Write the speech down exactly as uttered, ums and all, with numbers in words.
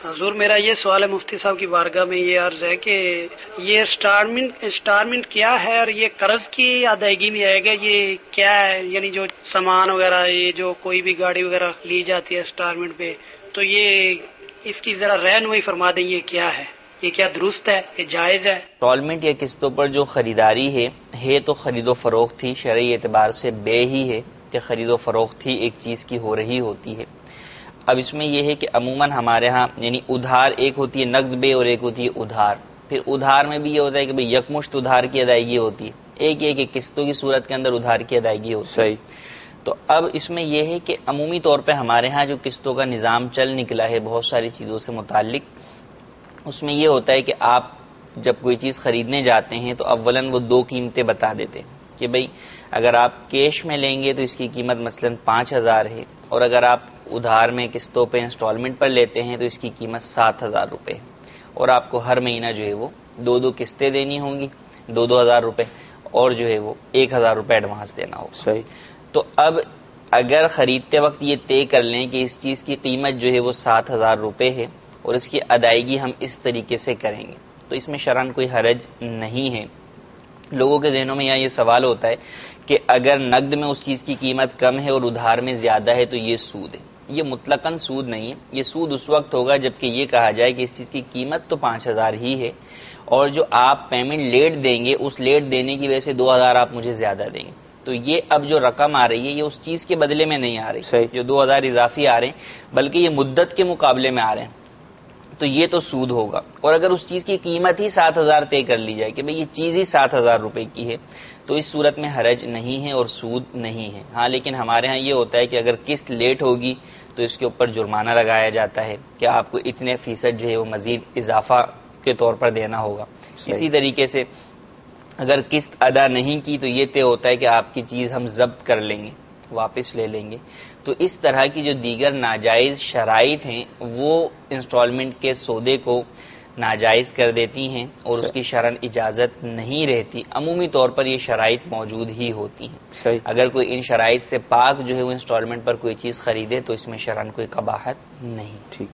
حضور میرا یہ سوال ہے مفتی صاحب کی بارگاہ میں، یہ عرض ہے کہ یہ اسٹارمنٹ اسٹارمنٹ کیا ہے اور یہ قرض کی ادائیگی میں آئے گا، یہ کیا ہے؟ یعنی جو سامان وغیرہ، یہ جو کوئی بھی گاڑی وغیرہ لی جاتی ہے اسٹارمنٹ پہ، تو یہ اس کی ذرا رہنمائی فرما دیں، یہ کیا ہے؟ یہ کیا درست ہے؟ یہ جائز ہے؟ انسٹالمنٹ یا قسطوں پر جو خریداری ہے ہے تو خرید و فروخت ہی، شرعی اعتبار سے بے ہی ہے کہ خرید و فروخت ہی ایک چیز کی ہو رہی ہوتی ہے۔ اب اس میں یہ ہے کہ عموماً ہمارے ہاں یعنی ادھار ایک ہوتی ہے نقد بے اور ایک ہوتی ہے ادھار۔ پھر ادھار میں بھی یہ ہوتا ہے کہ بھئی یکمشت ادھار کی ادائیگی ہوتی ہے، ایک یہ کہ قسطوں کی صورت کے اندر ادھار کی ادائیگی ہوتی ہے۔ صحیح۔ تو اب اس میں یہ ہے کہ عمومی طور پہ ہمارے ہاں جو قسطوں کا نظام چل نکلا ہے بہت ساری چیزوں سے متعلق، اس میں یہ ہوتا ہے کہ آپ جب کوئی چیز خریدنے جاتے ہیں تو اولاً وہ دو قیمتیں بتا دیتے ہیں کہ بھئی اگر آپ کیش میں لیں گے تو اس کی قیمت مثلاً پانچ ہزار ہے، اور اگر آپ ادھار میں قسطوں پہ انسٹالمنٹ پر لیتے ہیں تو اس کی قیمت سات ہزار روپے ہے، اور آپ کو ہر مہینہ جو ہے وہ دو دو قسطیں دینی ہوں گی دو دو ہزار روپے، اور جو ہے وہ ایک ہزار روپے ایڈوانس دینا ہوگا۔ صحیح۔ تو اب اگر خریدتے وقت یہ طے کر لیں کہ اس چیز کی قیمت جو ہے وہ سات ہزار روپے ہے اور اس کی ادائیگی ہم اس طریقے سے کریں گے تو اس میں شرعاً کوئی حرج نہیں ہے۔ لوگوں کے ذہنوں میں یہاں یہ سوال ہوتا ہے کہ اگر نقد میں اس چیز کی قیمت کم ہے اور ادھار میں زیادہ ہے تو یہ سود ہے۔ یہ مطلقاً سود نہیں ہے، یہ سود اس وقت ہوگا جبکہ یہ کہا جائے کہ اس چیز کی قیمت تو پانچ ہزار ہی ہے اور جو آپ پیمنٹ لیٹ دیں گے اس لیٹ دینے کی وجہ سے دو ہزار آپ مجھے زیادہ دیں گے، تو یہ اب جو رقم آ رہی ہے یہ اس چیز کے بدلے میں نہیں آ رہی، جو دو ہزار اضافی آ رہے ہیں بلکہ یہ مدت کے مقابلے میں آ رہے ہیں، تو یہ تو سود ہوگا۔ اور اگر اس چیز کی قیمت ہی سات ہزار طے کر لی جائے کہ بھئی یہ چیز ہی سات ہزار روپے کی ہے تو اس صورت میں حرج نہیں ہے اور سود نہیں ہے۔ ہاں لیکن ہمارے ہاں یہ ہوتا ہے کہ اگر قسط لیٹ ہوگی تو اس کے اوپر جرمانہ لگایا جاتا ہے کہ آپ کو اتنے فیصد جو ہے وہ مزید اضافہ کے طور پر دینا ہوگا۔ اسی طریقے سے اگر قسط ادا نہیں کی تو یہ طے ہوتا ہے کہ آپ کی چیز ہم ضبط کر لیں گے، واپس لے لیں گے۔ تو اس طرح کی جو دیگر ناجائز شرائط ہیں وہ انسٹالمنٹ کے سودے کو ناجائز کر دیتی ہیں اور اس کی شرعاً اجازت نہیں رہتی۔ عمومی طور پر یہ شرائط موجود ہی ہوتی ہیں، اگر کوئی ان شرائط سے پاک جو ہے وہ انسٹالمنٹ پر کوئی چیز خریدے تو اس میں شرعاً کوئی قباحت نہیں۔